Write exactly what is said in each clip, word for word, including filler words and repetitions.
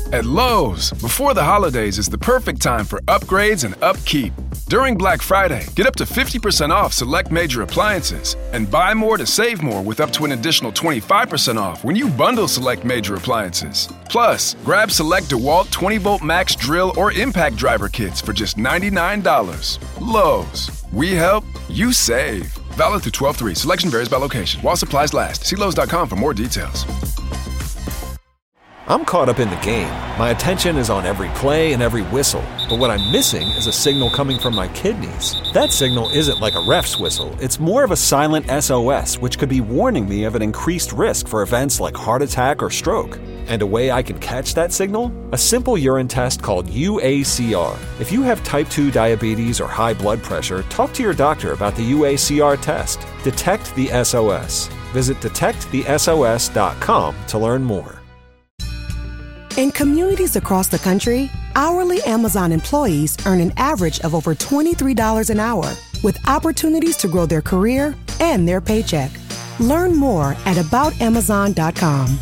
At Lowe's, before the holidays is the perfect time for upgrades and upkeep. During Black Friday, get up to fifty percent off select major appliances and buy more to save more with up to an additional twenty-five percent off when you bundle select major appliances. Plus, grab select DeWalt twenty volt max drill or impact driver kits for just ninety-nine dollars. Lowe's, we help, you save. Valid through twelve three. Selection varies by location. While supplies last. See Lowe's dot com for more details. I'm caught up in the game. My attention is on every play and every whistle. But what I'm missing is a signal coming from my kidneys. That signal isn't like a ref's whistle. It's more of a silent S O S, which could be warning me of an increased risk for events like heart attack or stroke. And a way I can catch that signal? A simple urine test called U A C R. If you have type two diabetes or high blood pressure, talk to your doctor about the U A C R test. Detect the S O S. Visit detect the S O S dot com to learn more. In communities across the country, hourly Amazon employees earn an average of over twenty-three dollars an hour, with opportunities to grow their career and their paycheck. Learn more at about amazon dot com.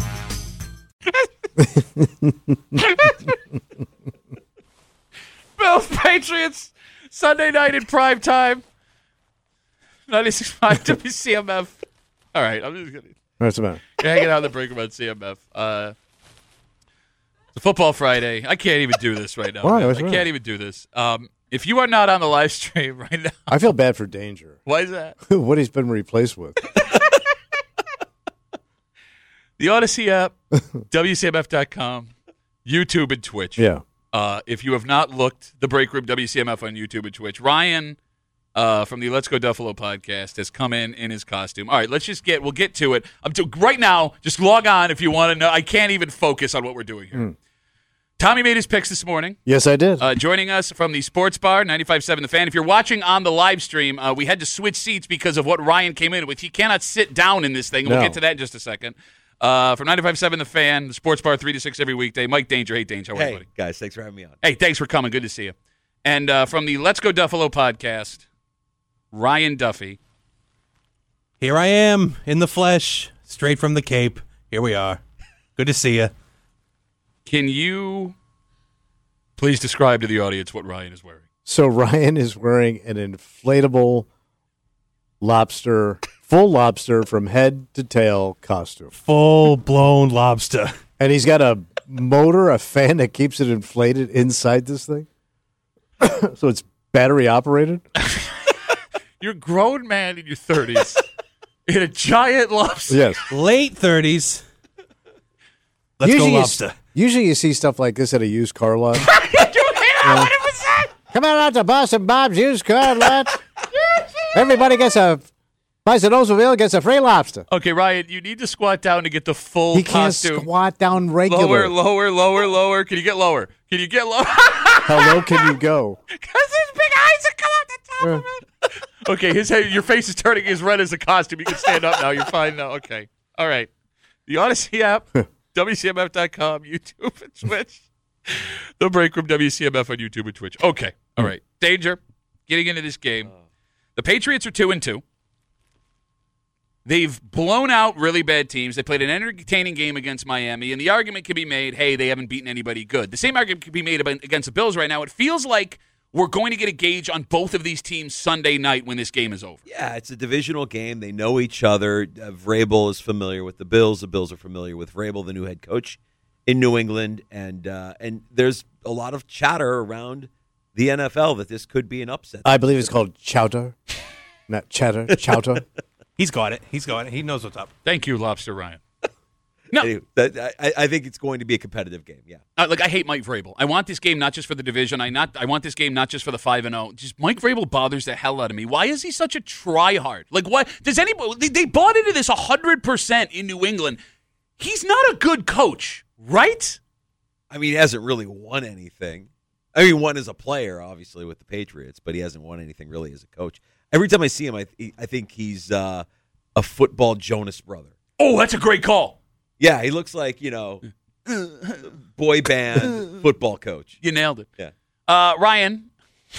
Bills Patriots Sunday night in prime time. ninety-six point five W C M F. All right, I'm just gonna. What's the matter? You're hanging out in the break room on C M F. Uh, the Football Friday. I can't even do this right now. Why? I What's can't wrong? even do this. Um, if you are not on the live stream right now, I feel bad for Danger. why is that? What he's been replaced with. The Odyssey app, W C M F dot com, YouTube and Twitch. Yeah. Uh, if you have not looked, the break room, W C M F on YouTube and Twitch. Ryan uh, from the Let's Go Duffalo podcast has come in in his costume. All right, let's just get, we'll get to it. I'm to, right now, just log on if you want to know. I can't even focus on what we're doing here. Mm. Tommy made his picks this morning. Yes, I did. Uh, joining us from the Sports Bar, ninety-five point seven The Fan. If you're watching on the live stream, uh, we had to switch seats because of what Ryan came in with. He cannot sit down in this thing. No. We'll get to that in just a second. Uh, from ninety-five point seven The Fan, the Sports Bar, three to six every weekday. Mike Danger. Hey, Danger. How are you, Hey, buddy? guys, thanks for having me on. Hey, thanks for coming. Good to see you. And uh, from the Let's Go Duffalo podcast, Ryan Duffy. Here I am in the flesh, straight from the Cape. Here we are. Good to see you. Can you please describe to the audience what Ryan is wearing? So Ryan is wearing an inflatable lobster, full lobster from head to tail costume. Full-blown lobster. And he's got a motor, a fan that keeps it inflated inside this thing. So it's battery operated. You're a grown man in your thirties in a giant lobster. Yes. Late thirties. Let's usually go you, lobster. Usually you see stuff like this at a used car lot. You hear one hundred percent? Come on out to Boston Bob's used car lot. Everybody gets a, buys an Oldsmobile, gets a free lobster. Okay, Ryan, you need to squat down to get the full He can't costume. squat down regular. Lower, lower, lower, lower. Can you get lower? Can you get lower? How low can you go? Because his big eyes that come out the top of it. Okay, his head, your face is turning as red as a costume. You can stand up now. You're fine now. Okay. All right. The Odyssey app, W C M F dot com, YouTube and Twitch. The Break Room, W C M F on YouTube and Twitch. Okay. All right. Danger. Getting into this game. The Patriots are two and two. They've blown out really bad teams. They played an entertaining game against Miami, and the argument can be made, hey, they haven't beaten anybody good. The same argument can be made against the Bills right now. It feels like we're going to get a gauge on both of these teams Sunday night when this game is over. Yeah, it's a divisional game. They know each other. Uh, Vrabel is familiar with the Bills. The Bills are familiar with Vrabel, the new head coach in New England. And uh, and there's a lot of chatter around the N F L that this could be an upset. I believe it's called chowder, not chatter, chowder. He's got it. He's got it. He knows what's up. Thank you, Lobster Ryan. No, Anyway, that, I, I think it's going to be a competitive game, yeah. uh, like I hate Mike Vrabel. I want this game not just for the division. I not. I want this game not just for the five and zero. Just Mike Vrabel bothers the hell out of me. Why is he such a tryhard? Like, what does anybody? They, they bought into this a hundred percent in New England. He's not a good coach, right? I mean, he hasn't really won anything. I mean, won as a player, obviously, with the Patriots, but he hasn't won anything really as a coach. Every time I see him, I, I think he's uh, a football Jonas brother. Oh, that's a great call. Yeah, he looks like, you know, boy band football coach. You nailed it. Yeah. Uh, Ryan,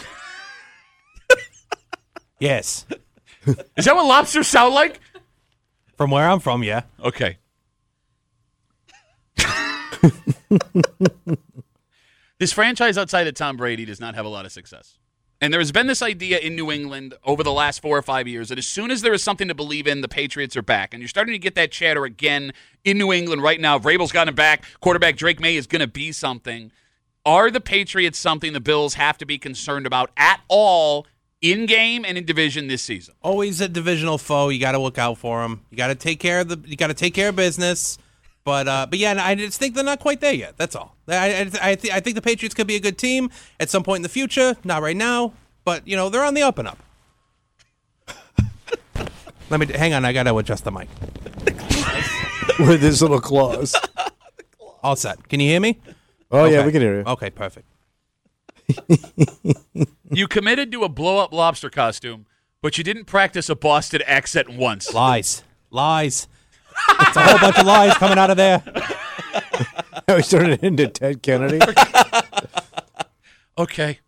Yes. is that what lobsters sound like? From where I'm from, yeah. Okay. This franchise outside of Tom Brady does not have a lot of success. And there has been this idea in New England over the last four or five years that as soon as there is something to believe in, the Patriots are back. And you're starting to get that chatter again in New England right now. Vrabel's gotten back. Quarterback Drake May is going to be something. Are the Patriots something the Bills have to be concerned about at all in game and in division this season? Always a divisional foe. You got to look out for them. You got to take care of the. You got to take care of business. But uh, but yeah, I just think they're not quite there yet. That's all. I I, I, th- I think the Patriots could be a good team at some point in the future. Not right now, but you know they're on the up and up. Let me hang on. I got to adjust the mic. With his little claws. All set. Can you hear me? Oh okay. yeah, we can hear you. Okay, perfect. You committed to a blow-up lobster costume, but you didn't practice a Boston accent once. Lies, lies. It's a whole bunch of lies coming out of there. Now he's turning into Ted Kennedy. Okay.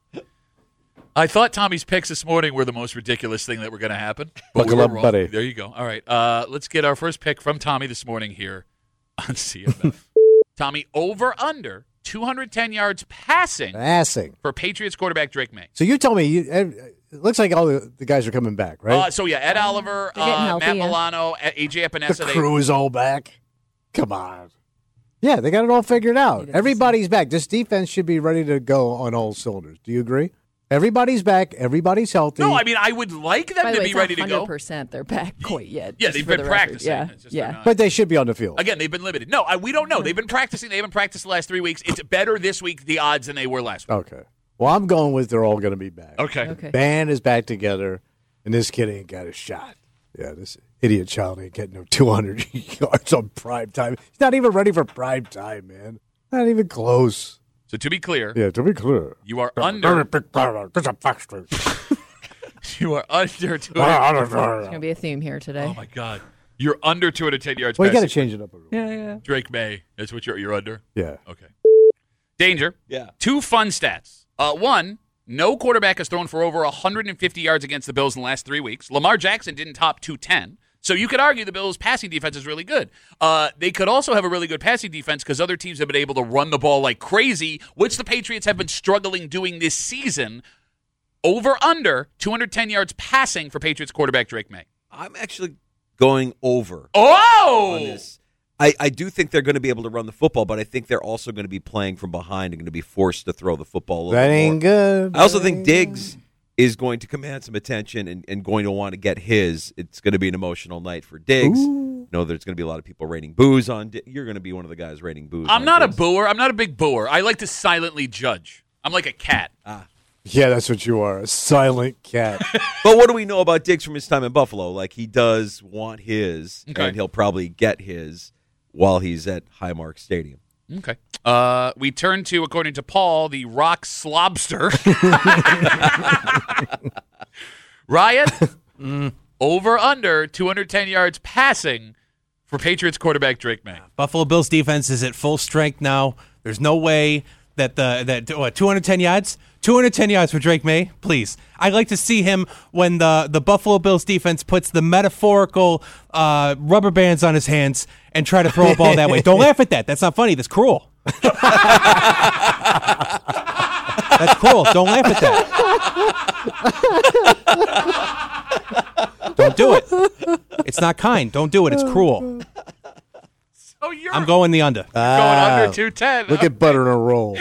I thought Tommy's picks this morning were the most ridiculous thing that were going to happen. Buckle we up, wrong. buddy. There you go. All right. Uh, let's get our first pick from Tommy this morning here on C F F. Tommy, over under two hundred ten yards passing Passing. for Patriots quarterback Drake May. So you tell me, you, it looks like all the, the guys are coming back, right? Uh, so, yeah, Ed Oliver, They're getting uh, healthy, Matt yeah. Milano, A J Epinesa. the they- crew is all back. Come on. Yeah, they got it all figured out. Everybody's back. This defense should be ready to go on all cylinders. Do you agree? Everybody's back. Everybody's healthy. No, I mean, I would like them By the to way, be it's ready not to go. one hundred percent they're back quite yet. Yeah, just they've for been the record. practicing. Yeah, It's just they're yeah. not- But they should be on the field. Again, they've been limited. No, I, we don't know. They've been practicing. They haven't practiced the last three weeks. It's better this week, the odds, than they were last week. Okay. Well, I'm going with they're all going to be back. Okay. Okay. Band is back together, and this kid ain't got a shot. Yeah, this idiot child ain't getting no two hundred yards on prime time. He's not even ready for prime time, man. Not even close. So to be clear, Yeah, to be clear. you are under. There's a fox street. You are under two Ah, hundred. It's going to be a theme here today. Oh my God, you're under two hundred ten yards. Well, you got to passing. change it up a little. yeah, yeah. Drake May. That's what you're. You're under. Yeah. Okay. Danger. Yeah. Two fun stats. Uh, one, no quarterback has thrown for over one hundred fifty yards against the Bills in the last three weeks. Lamar Jackson didn't top two ten. So you could argue the Bills' passing defense is really good. Uh, they could also have a really good passing defense because other teams have been able to run the ball like crazy, which the Patriots have been struggling doing this season. Over under two hundred ten yards passing for Patriots quarterback Drake May. I'm actually going over Oh! on this. I, I do think they're going to be able to run the football, but I think they're also going to be playing from behind and going to be forced to throw the football a little That bit ain't more. good. I also That think ain't Diggs is going to command some attention and, and going to want to get his. It's going to be an emotional night for Diggs. Ooh. No, there's going to be a lot of people raining boos on Diggs. You're going to be one of the guys raining boos I'm on not a Diggs. booer. I'm not a big booer. I like to silently judge. I'm like a cat. Yeah, that's what you are. A silent cat. But what do we know about Diggs from his time in Buffalo? Like, he does want his, Okay. and he'll probably get his while he's at Highmark Stadium. Okay. Uh, we turn to, according to Paul, the Rock Slobster. Ryan, over under two hundred ten yards passing for Patriots quarterback Drake May. Buffalo Bills defense is at full strength now. There's no way that the that what two hundred ten yards, two hundred ten yards for Drake May. Please, I'd like to see him when the the Buffalo Bills defense puts the metaphorical uh, rubber bands on his hands and try to throw a ball that way. Don't laugh at that. That's not funny. That's cruel. That's cruel. Don't laugh at that. Don't do it. It's not kind. Don't do it. It's cruel. Oh, you're I'm going the under. going Ah, under two ten. Look at butter in a roll.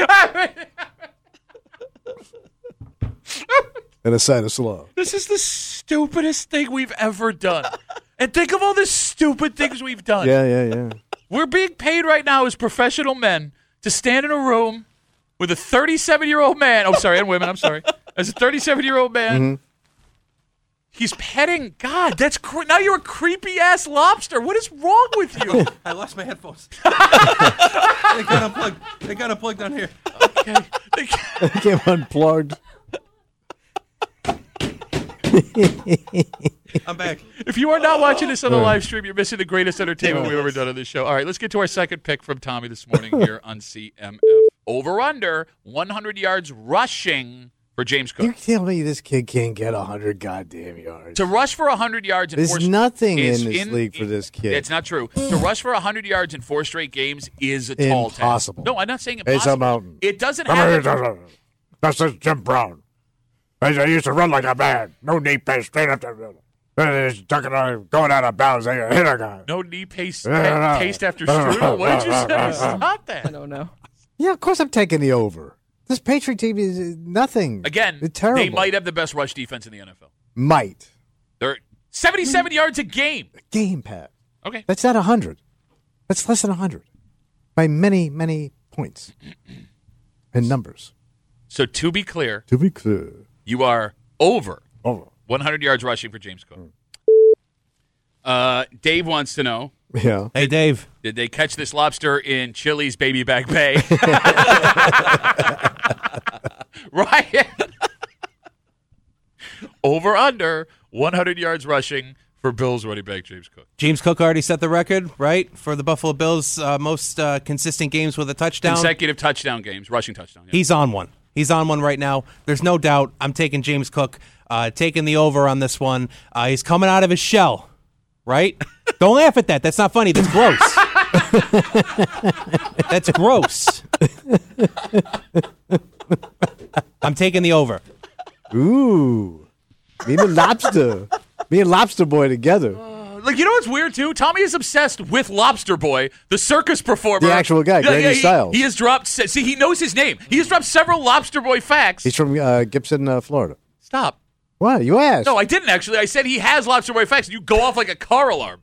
And a side of slaw. This is the stupidest thing we've ever done. And think of all the stupid things we've done. Yeah, yeah, yeah. We're being paid right now as professional men to stand in a room with a thirty-seven-year-old man. Oh, sorry, and women. I'm sorry. As a thirty-seven-year-old man, Mm-hmm. he's petting. God, that's cre- now you're a creepy-ass lobster. What is wrong with you? I lost my headphones. they got unplugged. They got unplugged on here. Okay. It came unplugged. I'm back. If you are not watching this on the live stream, you're missing the greatest entertainment we've ever done on this show. All right, let's get to our second pick from Tommy this morning here on C M F. Over under one hundred yards rushing for James Cook. You tell me this kid can't get one hundred goddamn yards. To rush for one hundred yards in There's four nothing is in this in, league for this kid. It's not true. To rush for one hundred yards in four straight games is a tall task. Impossible. No, I'm not saying impossible. It's a mountain. It doesn't happen. That's just Jim Brown. I used to run like a man. No knee pace, straight up the going out of bounds. They hit a guy. No knee pace, pa- taste after strudel. What did you say? Stop that. I don't know. Yeah, of course I'm taking the over. This Patriot team is nothing. Again, it's terrible. they might have the best rush defense in the N F L. Might. They're seventy-seven yards a game. Game, Pat. Okay. That's not one hundred. That's less than one hundred. By many, many points and numbers. So to be clear, To be clear. you are over Over. one hundred yards rushing for James Cook. Uh, Dave wants to know, Yeah. Hey, Dave. did they catch this lobster in Chili's Baby Back Bay? Ryan. Over under one hundred yards rushing for Bills running back James Cook. James Cook already set the record, right, for the Buffalo Bills' uh, most uh, consistent games with a touchdown. Consecutive touchdown games, rushing touchdown. Yeah. He's on one. He's on one right now. There's no doubt. I'm taking James Cook, uh, taking the over on this one. Uh, he's coming out of his shell, right? Don't laugh at that. That's not funny. That's gross. That's gross. I'm taking the over. Ooh. Me and Lobster. Me and Lobster Boy together. Like, you know what's weird, too? Tommy is obsessed with Lobster Boy, the circus performer. The actual guy, Grady he, Stiles. He has dropped, see, he knows his name. He has dropped several Lobster Boy facts. He's from uh, Gibson, uh, Florida. Stop. What? You asked. No, I didn't, actually. I said he has Lobster Boy facts. You go off like a car alarm.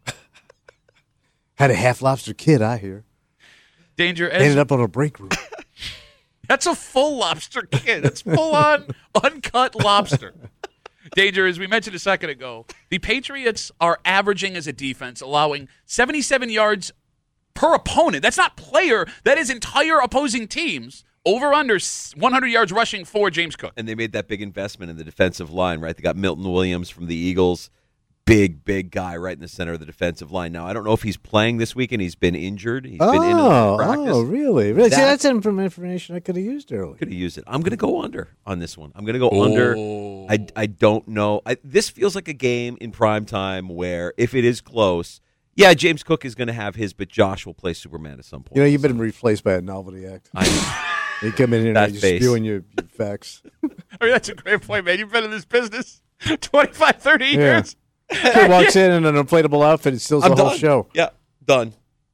Had a half lobster kid, I hear. Danger. As, Ended up on a break room. that's a full lobster kid. That's full-on uncut lobster. Danger, as we mentioned a second ago, the Patriots are averaging as a defense, allowing seventy-seven yards per opponent. That's not player. That is entire opposing teams. Over under one hundred yards rushing for James Cook. And they made that big investment in the defensive line, right? They got Milton Williams from the Eagles. Big, big guy right in the center of the defensive line. Now, I don't know if he's playing this week and he's been injured. He's oh, been in and practice. Oh, really? really? See, That- that's some information I could have used earlier. Could have used it. I'm going to go under on this one. I'm going to go Oh. under. I, I don't know. I, this feels like a game in prime time where if it is close, yeah, James Cook is going to have his, but Josh will play Superman at some point. You know, you've been replaced by a novelty act. I know. You come in here That and you're face. spewing your, your facts. I mean, that's a great point, man. You've been in this business twenty-five, thirty Yeah. years. Kid walks in in an inflatable outfit and steals I'm the whole done. show. Yeah, done.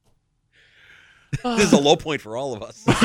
This is a low point for all of us.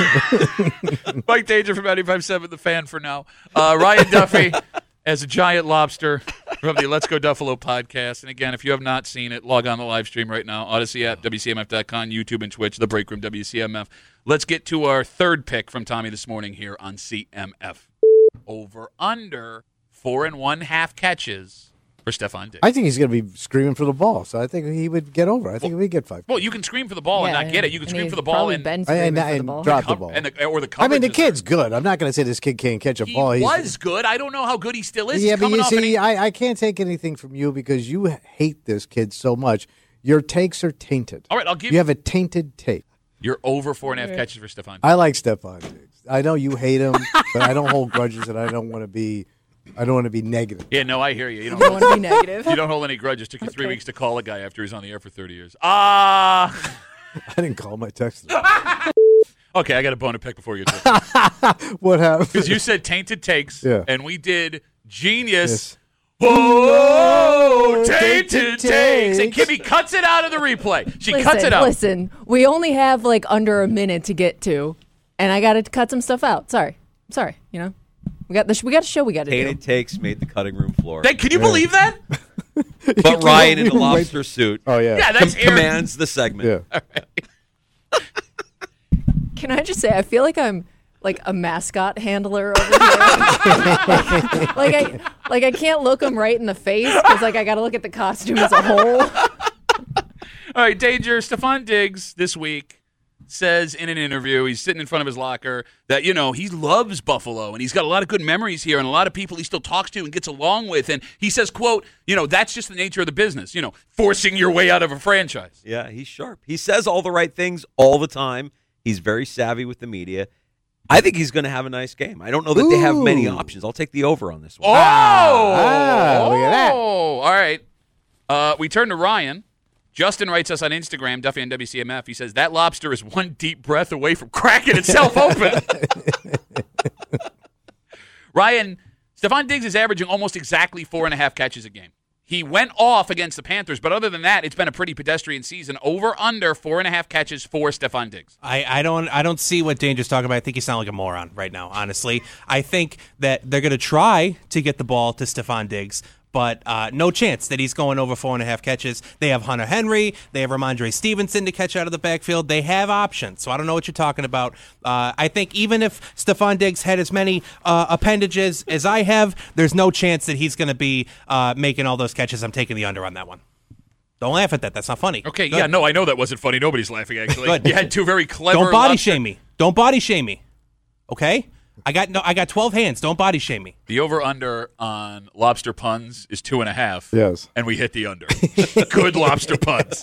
Mike Danger from ninety-five point seven, The Fan for now. Uh, Ryan Duffy as a giant lobster from the Let's Go Duffalo podcast. And again, if you have not seen it, log on the live stream right now. Odyssey app, W C M F dot com, YouTube and Twitch, The Break Room, W C M F. Let's get to our third pick from Tommy this morning here on C M F. Over under four and one half catches for Stephon Diggs. I think he's going to be screaming for the ball, so I think he would get over. I think he would get five. Well, you can scream for the ball and Yeah, not get it. You can and scream he's for the ball probably and, been And, screaming and, for the and ball. drop the cover- ball. and the, or the I coverage. mean, the is there. kid's good. I'm not going to say this kid can't catch a He ball. He's- was good. I don't know how good he still is. Yeah, He's but coming you off an see, I, I can't take anything from you because you hate this kid so much. Your takes are tainted. All right, I'll give You have a tainted take. You're over four and a half catches for Stephon. I like Stephon Diggs. I know you hate him, but I don't hold grudges, and I don't want to be. I don't want to be negative. Yeah, no, I hear you. You You don't don't, want to be negative. you don't hold any grudges. Took you three weeks to call a guy after he's on the air for thirty years. Ah. I didn't call my text. Okay, I got a bone to pick before you do it. What happened? Because you said tainted takes, Yeah. and we did genius. Yes. Oh, tainted Tainted takes. And takes. Kimmy cuts it out of the replay. She listen, cuts it out. Listen, we only have like under a minute to get to, and I got to cut some stuff out. Sorry, sorry. You know, we got the we got a show we got to do. Tainted takes made the cutting room floor. Hey, can you believe that? But Ryan in the lobster suit Oh yeah. Yeah, that's com- Aaron. commands the segment. Yeah. Can I just say, I feel like I'm like a mascot handler over here. like I like I can't look him right in the face because like I got to look at the costume as a whole. All right, Danger. Stephon Diggs this week says in an interview, he's sitting in front of his locker, that, you know, he loves Buffalo and he's got a lot of good memories here and a lot of people he still talks to and gets along with. And he says, quote, you know, that's just the nature of the business, you know, forcing your way out of a franchise. Yeah, he's sharp. He says all the right things all the time. He's very savvy with the media. I think he's going to have a nice game. I don't know that Ooh. they have many options. I'll take the over on this one. Oh, ah, look at that. Oh, all right. Uh, we turn to Ryan. Justin writes us on Instagram, Duffy and W C M F. He says, that lobster is one deep breath away from cracking itself open. Ryan, Stephon Diggs is averaging almost exactly four and a half catches a game. He went off against the Panthers, but other than that, it's been a pretty pedestrian season. Over under four and a half catches for Stephon Diggs. I, I don't I don't see what Danger's talking about. I think you sound like a moron right now, honestly. I think that they're going to try to get the ball to Stephon Diggs, but uh, no chance that he's going over four and a half catches. They have Hunter Henry. They have Ramondre Stevenson to catch out of the backfield. They have options, so I don't know what you're talking about. Uh, I think even if Stephon Diggs had as many uh, appendages as I have, there's no chance that he's going to be uh, making all those catches. I'm taking the under on that one. Don't laugh at that. That's not funny. Okay, Good. yeah, no, I know that wasn't funny. Nobody's laughing, actually. Good. You had two very clever Don't body lobster- shame me. Don't body shame me. Okay? I got no. I got twelve hands. Don't body shame me. The over-under on lobster puns is two and a half. Yes. And we hit the under. Good lobster puns.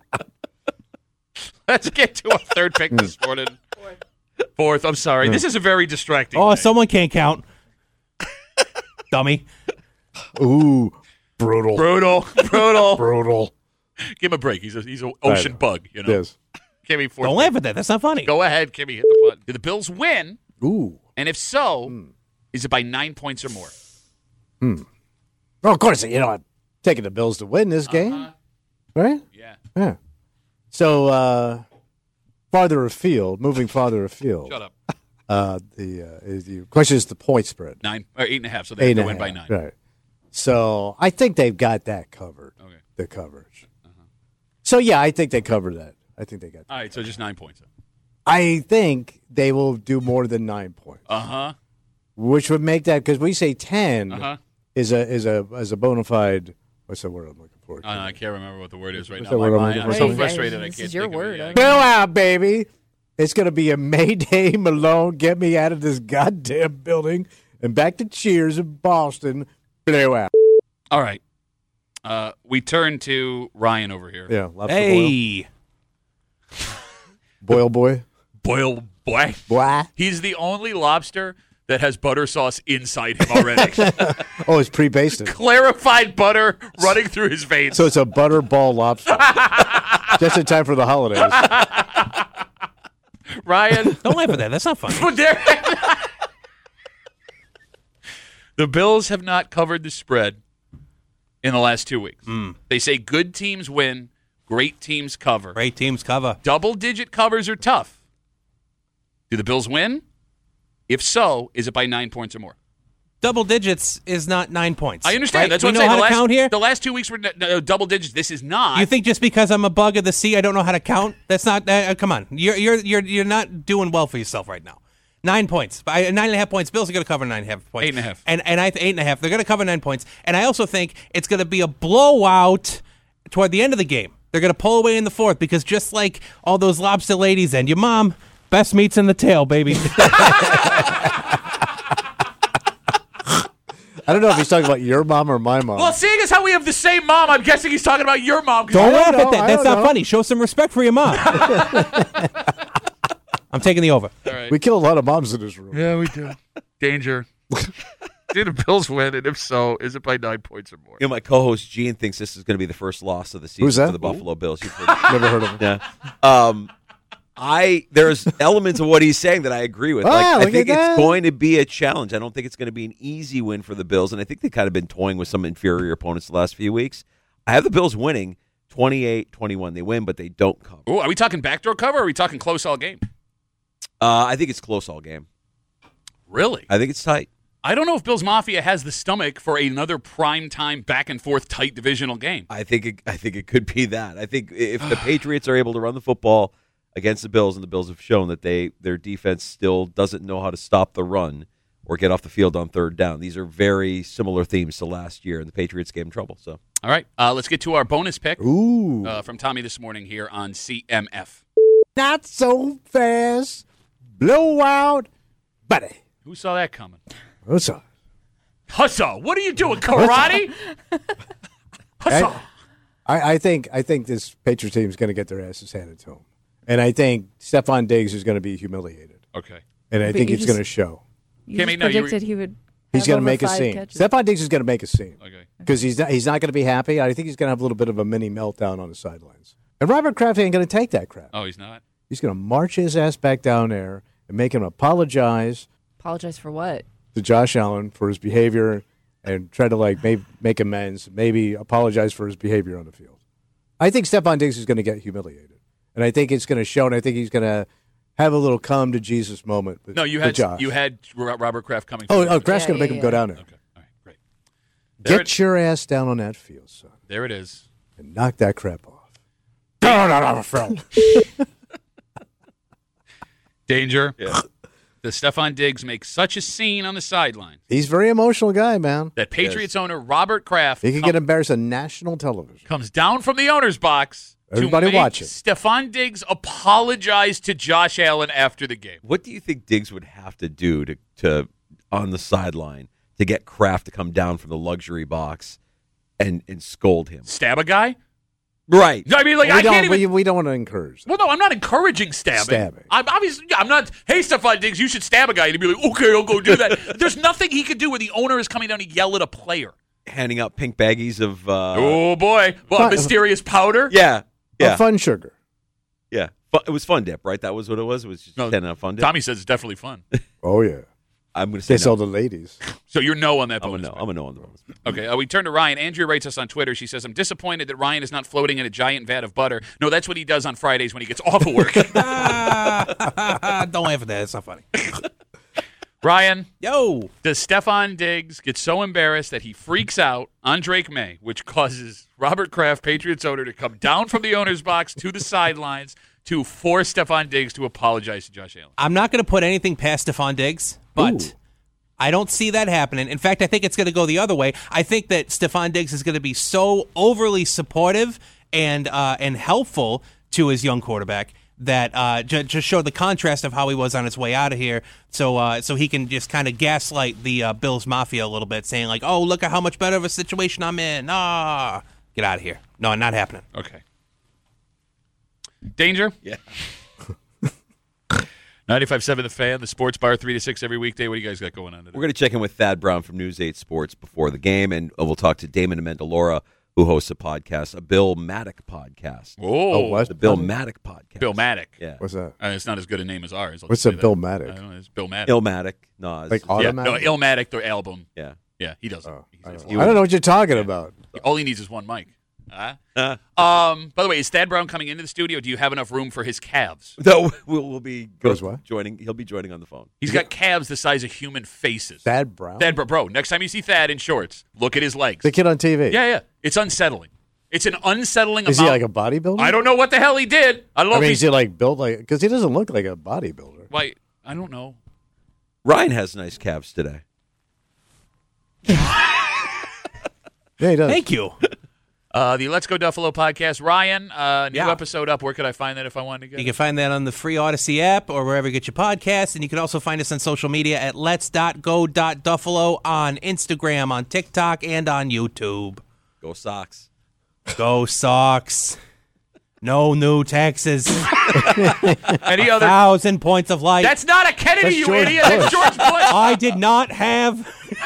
Let's get to our third pick this morning. Fourth. Fourth. I'm sorry. This is a very distracting Oh, thing. someone can't count. Dummy. Ooh, brutal. Brutal. Brutal. Brutal. Give him a break. He's a, he's an ocean bug, you know. Yes. Kimmy, fourth Don't pick. laugh at that. That's not funny. Go ahead, Kimmy. Hit the button. Did the Bills win? Ooh. And if so, mm. is it by nine points or more? Hmm. Well, of course, you know, I'm taking the Bills to win this game. Uh-huh. Right? Yeah. Yeah. So, uh, farther afield, moving farther afield. Shut up. Uh, the, uh, is the question is the point spread. Nine or eight and a half, so they have to win by nine. Right. So I think they've got that covered. Okay. The coverage. Uh-huh. So yeah, I think they covered that. I think they got that. All right, so just nine points. I think they will do more than nine points. Uh huh. Which would make that, because we say ten uh-huh. is a is a is a bona fide. What's the word I'm looking for? Uh, I can't remember what the word is right What's now. the word I'm My looking mind- I'm for? so Hey, frustrated. guys, I this can't is your think word, Of it. okay? Go out, baby. It's going to be a Mayday Malone. Get me out of this goddamn building and back to Cheers in Boston. Blow out. All right. Uh, we turn to Ryan over here. Yeah. Lobster Hey. boil. Boil boy. Boil boy. Boy. He's the only lobster that has butter sauce inside him already. Oh, it's pre-basted. Clarified butter running through his veins. So it's a butterball lobster. Just in time for the holidays. Ryan. Don't laugh at that. That's not funny. The Bills have not covered the spread in the last two weeks. Mm. They say good teams win, great teams cover. Great teams cover. Double-digit covers are tough. Do the Bills win? If so, is it by nine points or more? Double digits is not nine points. I understand. Right? That's we what know I'm saying. how The to last, count here. the last two weeks were n- n- double digits. This is not. You think just because I'm a bug of the sea, I don't know how to count? That's not. Uh, come on, you're you're you're you're not doing well for yourself right now. Nine points, by nine and a half points. Bills are going to cover nine and a half points. Eight and a half. And and I th- eight and a half. They're going to cover nine points. And I also think it's going to be a blowout toward the end of the game. They're going to pull away in the fourth because just like all those lobster ladies and your mom, best meat's in the tail, baby. I don't know if he's talking about your mom or my mom. Well, seeing as how we have the same mom, I'm guessing he's talking about your mom. Don't laugh know, at that. I That's don't not know. funny. Show some respect for your mom. I'm taking the over. All right. We kill a lot of moms in this room. Yeah, we do. Danger. Did the Bills win? And if so, is it by nine points or more? You know, my co-host Gene thinks this is going to be the first loss of the season Who's that? for the Buffalo Bills. You've heard Never heard of him. Yeah. Um, I there's elements of what he's saying that I agree with. Ah, Like, I look think at it's that. going to be a challenge. I don't think it's going to be an easy win for the Bills, and I think they've kind of been toying with some inferior opponents the last few weeks. I have the Bills winning twenty-eight twenty-one. They win, but they don't cover. Ooh, are we talking backdoor cover or are we talking close all game? Uh, I think it's close all game. Really? I think it's tight. I don't know if Bills Mafia has the stomach for another prime-time back-and-forth tight divisional game. I think it, I think it could be that. I think if the Patriots are able to run the football against the Bills, and the Bills have shown that they their defense still doesn't know how to stop the run or get off the field on third down. These are very similar themes to last year, and the Patriots gave them trouble. So, All right, uh, let's get to our bonus pick Ooh. uh, from Tommy this morning here on C M F. Not so fast. Blowout, buddy. Who saw that coming? What's up? Hussa, what are you doing, karate? Hussa. I, I think I think this Patriots team is going to get their asses handed to them, and I think Stephon Diggs is going to be humiliated. Okay. And I But think you it's just- going to show. You Kimmy, just no, you were- predicted he would. He's have going to over make a five scene. catches. Stephon Diggs is going to make a scene. Okay. Because he's not, he's not going to be happy. I think he's going to have a little bit of a mini meltdown on the sidelines. And Robert Kraft ain't going to take that crap. Oh, he's not? He's going to march his ass back down there and make him apologize Apologize for what? to Josh Allen for his behavior and try to like make, make amends, maybe apologize for his behavior on the field. I think Stephon Diggs is going to get humiliated. And I think it's going to show, and I think he's going to have a little come to Jesus moment with, No, you with had Josh. you had Ro- Robert Kraft coming. Oh, through. oh Kraft's Yeah, going to make yeah, him go yeah. down there. Okay. All right. Great. There Get it, your ass down on that field, son, there it is. and knock that crap off. Down on the field. Danger. Yeah. The Stephon Diggs makes such a scene on the sideline He's a very emotional guy, man. that Patriots owner Robert Kraft He can com- get embarrassed on national television. comes down from the owner's box Everybody to make watch it. Stephon Diggs apologize to Josh Allen after the game. What do you think Diggs would have to do to, to on the sideline to get Kraft to come down from the luxury box and, and scold him? Stab a guy? Right. I mean, like, we I don't. can't even. we, we don't want to encourage that. Well, no, I'm not encouraging stabbing. Stabbing. I'm obviously, yeah, I'm not. Hey, Stephon Diggs, you should stab a guy, and he'd be like, okay, I'll go do that. There's nothing he could do where the owner is coming down to yell at a player. Handing out pink baggies of. Uh, oh boy, what Fun- mysterious powder? Yeah. Yeah. A fun sugar. Yeah. Fu- It was Fun Dip, right? That was what it was? It was just No, ten out of Fun Dip? Tommy says it's definitely fun. Oh yeah. I'm going to say They sell no. the ladies. So you're no on that I'm a bonus. no. pick. I'm a no on the bonus. Okay, uh, we turn to Ryan. Andrea writes us on Twitter. She says, I'm disappointed that Ryan is not floating in a giant vat of butter. No, that's what he does on Fridays when he gets off of work. Don't laugh at that. It's not funny. Ryan, Yo. does Stephon Diggs get so embarrassed that he freaks out on Drake May, which causes Robert Kraft, Patriots owner, to come down from the owner's box to the sidelines to force Stephon Diggs to apologize to Josh Allen? I'm not going to put anything past Stephon Diggs, but Ooh. I don't see that happening. In fact, I think it's going to go the other way. I think that Stephon Diggs is going to be so overly supportive and uh, and helpful to his young quarterback that uh, j- just show the contrast of how he was on his way out of here, so uh, so he can just kind of gaslight the uh, Bills Mafia a little bit, saying like, "Oh, look at how much better of a situation I'm in." Ah, get out of here. No, not happening. Okay. Danger? Yeah. ninety-five point seven The Fan, the Sports Bar, three to six every weekday. What do you guys got going on today? We're going to check in with Thad Brown from News eight Sports before the game, and we'll talk to Damon Amendola, who hosts a podcast, a Bill Maddock podcast. Oh, Oh, what? The Bill Maddock podcast. Bill Maddock. Yeah. What's that? Uh, it's not as good a name as ours. I'll What's just say a Bill that. Maddock? I don't know. It's Bill Maddock. Il Maddock. No, it's- Like yeah, automatic? no, Illmatic, the album. yeah. Yeah, he doesn't. Oh, He's- I, he's- don't know. I don't know what you're talking about. all he needs is one mic. Huh? Uh, Um. By the way, is Thad Brown coming into the studio? Do you have enough room for his calves? no, we'll, we'll be For his what? joining. He'll be joining on the phone. He's got calves the size of human faces. Thad Brown? Thad, bro, bro. Next time you see Thad in shorts, look at his legs. The kid on T V? Yeah, yeah. It's unsettling. It's an unsettling Is he amount. like a bodybuilder? I don't know what the hell he did. I don't know I if mean, he's is he like built like, because he doesn't look like a bodybuilder. Why? I don't know. Ryan has nice calves today. Yeah, he does. Thank you. Uh, the Let's Go Duffalo podcast. Ryan, uh, new Yeah. episode up. Where could I find that if I wanted to get You it? can find that on the free Odyssey app or wherever you get your podcasts. And you can also find us on social media at lets dot go dot duffalo on Instagram, on TikTok, and on YouTube. Go Sox. Go Sox. No new taxes. Any other? Thousand points of light. That's not a Kennedy, That's you George idiot. That's Bush. George Bush. I did not have.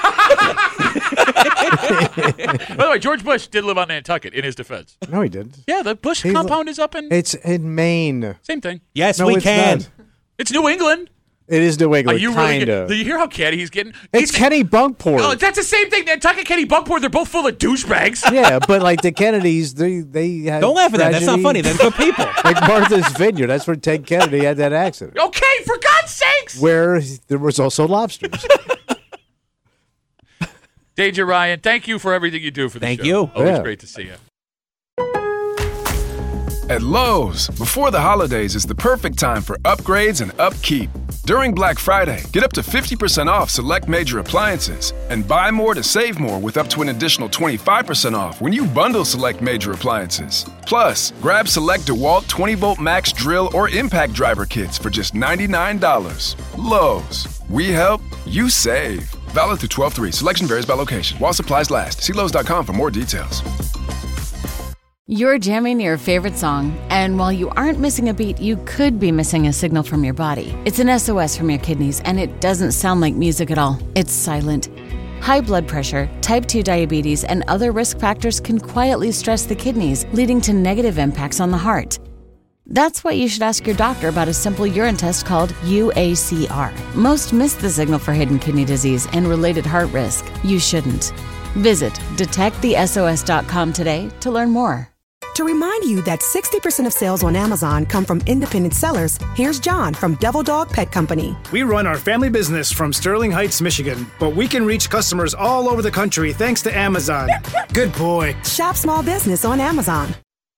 By the way, George Bush did live on Nantucket, in his defense. No, he didn't. Yeah, the Bush He's- compound is up in... It's in Maine. Same thing. Yes, No, we it's can. not. It's New England. It is New Are England, you really kind get, of. Do you hear how catty he's getting? It's He's- Kenny Bunkport. Oh, that's the same thing. Nantucket, Kenny Bunkport, they're both full of douchebags. Yeah, but like the Kennedys, they they had Don't laugh at that. That's not tragedy. funny. They're good people. Like Martha's Vineyard, that's where Ted Kennedy had that accident, Okay, for God's sakes. where there was also lobsters. Danger Ryan, thank you for everything you do for the Thank show. you. Always Yeah. great to see you. At Lowe's, before the holidays is the perfect time for upgrades and upkeep. During Black Friday, get up to fifty percent off select major appliances and buy more to save more with up to an additional twenty-five percent off when you bundle select major appliances. Plus, grab select DeWalt twenty volt max drill or impact driver kits for just ninety-nine dollars. Lowe's, we help, you save. Valid through twelve three. Selection varies by location. While supplies last. See Lowe's dot com for more details. You're jamming your favorite song, and while you aren't missing a beat, you could be missing a signal from your body. It's an S O S from your kidneys, and it doesn't sound like music at all. It's silent. High blood pressure, type two diabetes, and other risk factors can quietly stress the kidneys, leading to negative impacts on the heart. That's why you should ask your doctor about a simple urine test called U A C R. Most miss the signal for hidden kidney disease and related heart risk. You shouldn't. Visit detect the S O S dot com today to learn more. To remind you that sixty percent of sales on Amazon come from independent sellers, here's John from Devil Dog Pet Company. We run our family business from Sterling Heights, Michigan, but we can reach customers all over the country thanks to Amazon. Good boy. Shop small business on Amazon.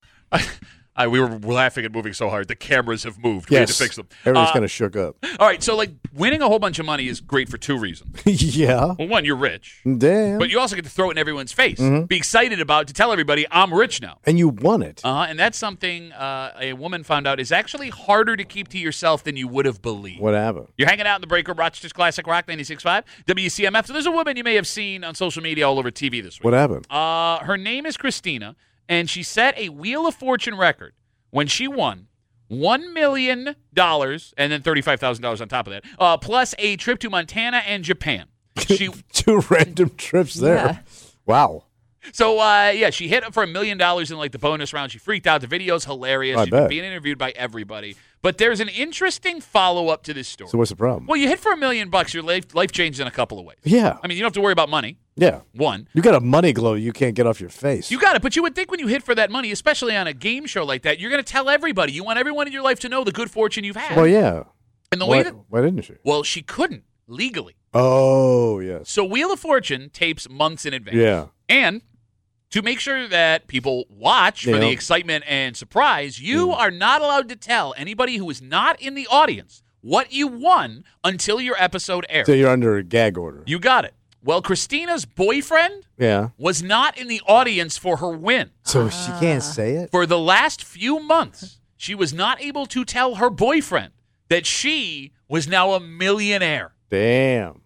I, we were laughing and moving so hard. The cameras have moved. We Yes. had to fix them. Everything's Uh, kind of shook up. All right, so like winning a whole bunch of money is great for two reasons. Yeah. Well, one, you're rich, Damn. but you also get to throw it in everyone's face. Mhm. Be excited about to tell everybody I'm rich now. And you won it. Uh-huh, and that's something uh, a woman found out is actually harder to keep to yourself than you would have believed. What happened? You're hanging out in the break room, Rochester's Classic Rock ninety-six point five, W C M F. So there's a woman you may have seen on social media all over T V this week. What happened? Uh, her name is Christina, and she set a Wheel of Fortune record when she won one million dollars and then thirty-five thousand dollars on top of that, uh, plus a trip to Montana and Japan. She Two random trips there. Yeah. Wow. So, uh, yeah, she hit for a million dollars in, like, the bonus round. She freaked out. The video's hilarious. I She's been bet. being interviewed by everybody. But there's an interesting follow-up to this story. So what's the problem? Well, you hit for a million bucks. Your life, life changed in a couple of ways. Yeah. I mean, you don't have to worry about money. Yeah. One. You got a money glow you can't get off your face. You got it. But you would think when you hit for that money, especially on a game show like that, you're going to tell everybody. You want everyone in your life to know the good fortune you've had. Well, yeah. And the why, way that... why didn't she? Well, she couldn't legally. Oh, yes. So Wheel of Fortune tapes months in advance. Yeah. And to make sure that people watch for Yeah. the excitement and surprise, you are not allowed to tell anybody who is not in the audience what you won until your episode airs. So you're under a gag order. You got it. Well, Christina's boyfriend Yeah. was not in the audience for her win. So she can't say it? For the last few months, she was not able to tell her boyfriend that she was now a millionaire. Damn.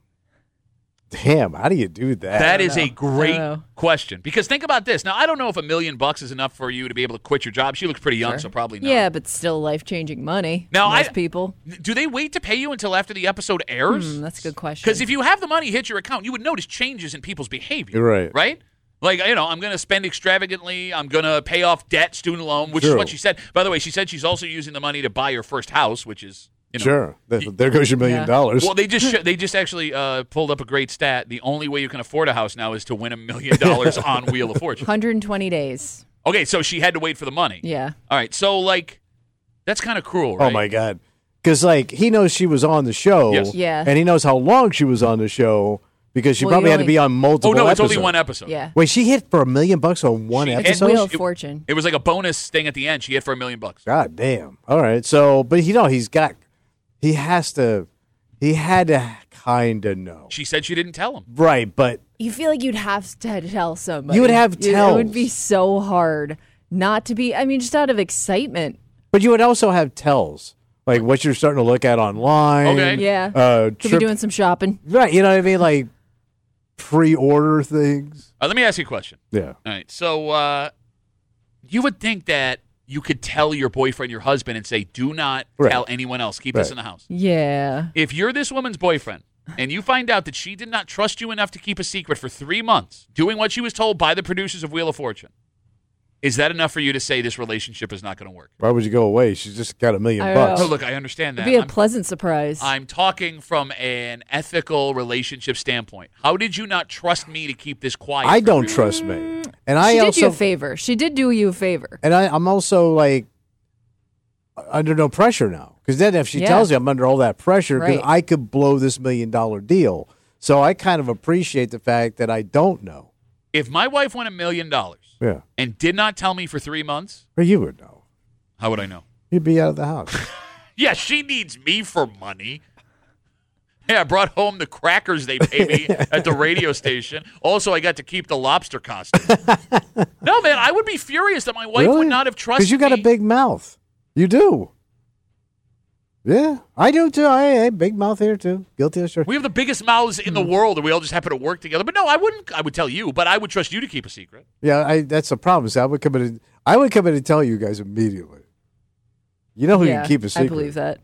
Damn, how do you do that? That is know. a I great don't know. question. Because think about this. Now, I don't know if a million bucks is enough for you to be able to quit your job. She looks pretty young, so probably not. Yeah, but still life-changing money. Now, Most I- people. Do they wait to pay you until after the episode airs? Hmm, that's a good question. Because if you have the money hit your account, you would notice changes in people's behavior. You're right. Right? Like, you know, I'm going to spend extravagantly. I'm going to pay off debt, student loan, which is True. what she said. By the way, she said she's also using the money to buy her first house, which is, you know. Sure. Th- there goes your million Yeah. dollars. Well, they just sh- they just actually uh, pulled up a great stat. The only way you can afford a house now is to win a million dollars on Wheel of Fortune. one hundred twenty days. Okay, so she had to wait for the money. Yeah. All right, so like, that's kind of cruel, right? Oh, my God. Because, like, he knows she was on the show. Yes. Yeah. And he knows how long she was on the show because she Well, probably you had to only- be on multiple Oh no, it's episodes. only one episode. Yeah. Wait, she hit for a million bucks on one She- It's episode? Wheel It- of Fortune. It was like a bonus thing at the end. She hit for a million bucks. God damn. All right. So, but you know, he's got, he has to, he had to kind of know. She said she didn't tell him. Right. But You feel like you'd have to tell somebody. You would have It- It would tells. be so hard not to be, I mean, just out of excitement. But you would also have tells, like what you're starting to look at online. Okay. Yeah. Uh, Could trip, be doing some shopping. right. You know what I mean? Like pre-order things. Uh, let me ask you a question. Yeah. All right, so uh, you would think that you could tell your boyfriend, your husband, and say, "Do not Right. tell anyone else. Keep this Right. in the house." Yeah. If you're this woman's boyfriend and you find out that she did not trust you enough to keep a secret for three months, doing what she was told by the producers of Wheel of Fortune, is that enough for you to say this relationship is not going to work? Why would you go away? She's just got a million I bucks. know. Oh, look, I understand that. It'd be a I'm- pleasant surprise. I'm talking from an ethical relationship standpoint. How did you not trust me to keep this quiet? I for don't three trust me. And I she did also you a favor. She did do you a favor. and I, I'm also like under no pressure now. Because then if she Yeah. tells you I'm under all that pressure, because Right. I could blow this million dollar deal. So I kind of appreciate the fact that I don't know. If my wife won a million dollars Yeah. and did not tell me for three months, Or you would know. how would I know? You'd be out of the house. Yeah, she needs me for money. Yeah, I brought home the crackers they pay me at the radio station. Also, I got to keep the lobster costume. No, man, I would be furious that my wife Really? would not have trusted Because you got a me. big mouth. You do. Yeah, I do too. I, I big mouth here too. Guilty as sure. We have the biggest mouths in the world, and we all just happen to work together. But no, I wouldn't. I would tell you, but I would trust you to keep a secret. Yeah, I, that's the problem. So I would come in. And, I would come in and tell you guys immediately. You know who yeah, can keep a secret? I believe that.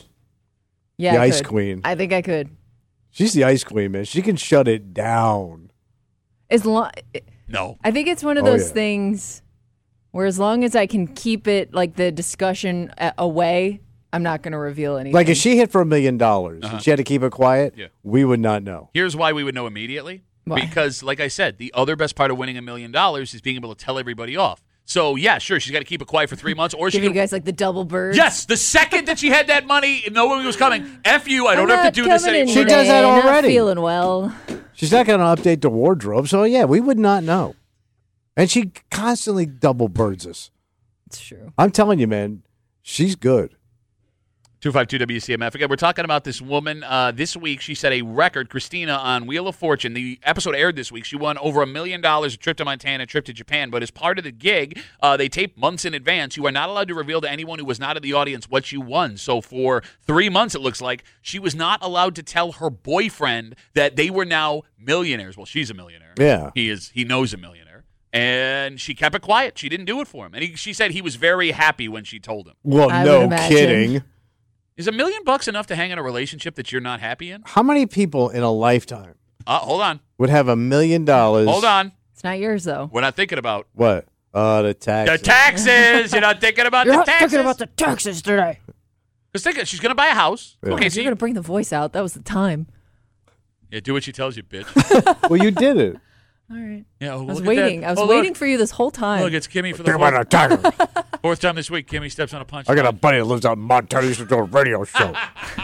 Yeah, the I Ice could. Queen. I think I could. She's the Ice Queen, man. She can shut it down. As long. No. I think it's one of Oh, those yeah. things where as long as I can keep it like the discussion a- away, I'm not going to reveal anything. Like if she hit for a million dollars Uh-huh. and she had to keep it quiet, Yeah. we would not know. Here's why we would know immediately. Why? Because, like I said, the other best part of winning a million dollars is being able to tell everybody off. So, yeah, sure, she's got to keep it quiet for three months, or she Give you can. guys like the double bird. Yes, the second that she had that money, no one was coming. F you, I I'm don't have not to do this coming in anymore. She does that today, not already. feeling well. She's not going to update the wardrobe, so yeah, we would not know. And she constantly double birds us. It's true. I'm telling you, man, she's good. two five two W C M F. Again, we're talking about this woman. Uh, this week, she set a record, Christina, on Wheel of Fortune. The episode aired this week. She won over a million dollars, a trip to Montana, a trip to Japan. But as part of the gig, uh, they taped months in advance. You are not allowed to reveal to anyone who was not in the audience what you won. So for three months, it looks like, she was not allowed to tell her boyfriend that they were now millionaires. Well, she's a millionaire. Yeah. He is. He knows a millionaire. And she kept it quiet. She didn't do it for him. And he, she said he was very happy when she told him. Well, I no would imagine. kidding. Is a million bucks enough to hang in a relationship that you're not happy in? How many people in a lifetime Uh, hold on. would have a million dollars? Hold on. It's not yours though. We're not thinking about What? Uh, the tax. the taxes. You're not thinking about You're the not taxes. thinking about the taxes today. Because think, she's going to buy a house. Yeah. Okay, You're so you, gonna bring the voice out. That was the time. yeah, do what she tells you, bitch. Well, you did it. All right. Yeah, oh, I was look at waiting. that. I was Oh, waiting look. for you this whole time. Look, it's Kimmy for the Think about fourth, the taxes. fourth time this week. Kimmy steps on a punch. I got a buddy that lives out in Montana. He used to do a radio show.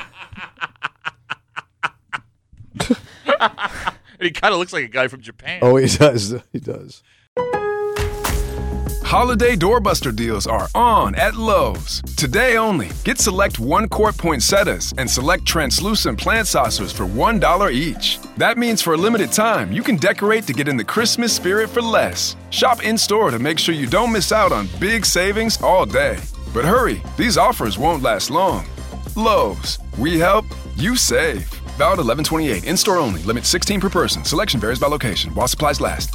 And he kind of looks like a guy from Japan. Oh, he does. He does. Holiday doorbuster deals are on at Lowe's. Today only, get select one-quart poinsettias and select translucent plant saucers for one dollar each. That means for a limited time, you can decorate to get in the Christmas spirit for less. Shop in-store to make sure you don't miss out on big savings all day. But hurry, these offers won't last long. Lowe's, we help, you save. Valid eleven twenty-eight, in-store only, limit sixteen per person. Selection varies by location, while supplies last.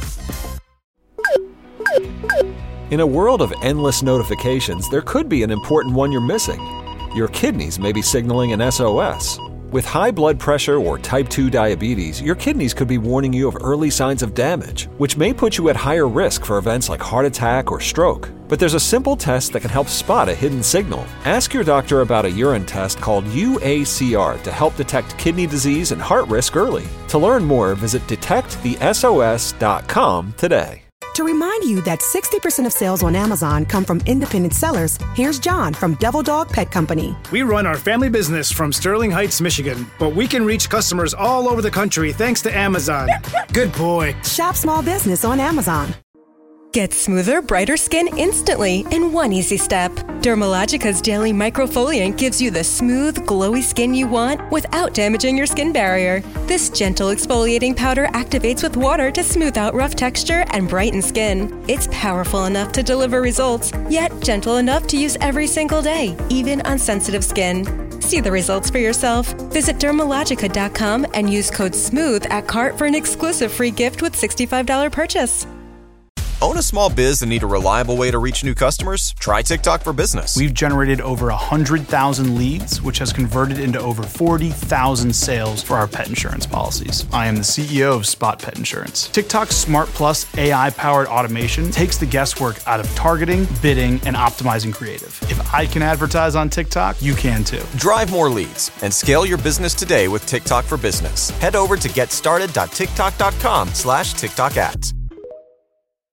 In a world of endless notifications, there could be an important one you're missing. Your kidneys may be signaling an S O S. With high blood pressure or type two diabetes, your kidneys could be warning you of early signs of damage, which may put you at higher risk for events like heart attack or stroke. But there's a simple test that can help spot a hidden signal. Ask your doctor about a urine test called U A C R to help detect kidney disease and heart risk early. To learn more, visit detect the S O S dot com today. To remind you that sixty percent of sales on Amazon come from independent sellers, here's John from Devil Dog Pet Company. We run our family business from Sterling Heights, Michigan, but we can reach customers all over the country thanks to Amazon. Good boy. Shop small business on Amazon. Get smoother, brighter skin instantly in one easy step. Dermalogica's daily microfoliant gives you the smooth, glowy skin you want without damaging your skin barrier. This gentle exfoliating powder activates with water to smooth out rough texture and brighten skin. It's powerful enough to deliver results, yet gentle enough to use every single day, even on sensitive skin. See the results for yourself. Visit dermalogica dot com and use code SMOOTH at cart for an exclusive free gift with sixty-five dollars purchase. Own a small biz and need a reliable way to reach new customers? Try TikTok for Business. We've generated over one hundred thousand leads, which has converted into over forty thousand sales for our pet insurance policies. I am the C E O of Spot Pet Insurance. TikTok's Smart Plus A I-powered automation takes the guesswork out of targeting, bidding, and optimizing creative. If I can advertise on TikTok, you can too. Drive more leads and scale your business today with TikTok for Business. Head over to getstarted dot tiktok dot com slash TikTok ads.